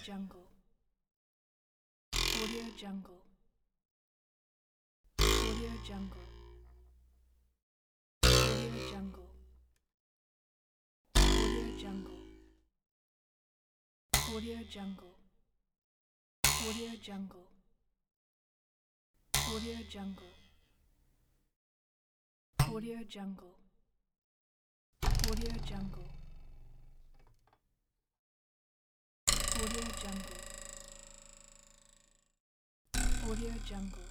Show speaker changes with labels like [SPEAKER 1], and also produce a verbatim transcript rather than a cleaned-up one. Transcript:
[SPEAKER 1] Jungle. Audio Jungle. Audio Jungle. Audio Jungle. Audio Jungle. Audio Jungle. Audio Jungle. Audio Jungle. Audio Jungle. Audio Jungle. Audio Jungle. Audio Jungle.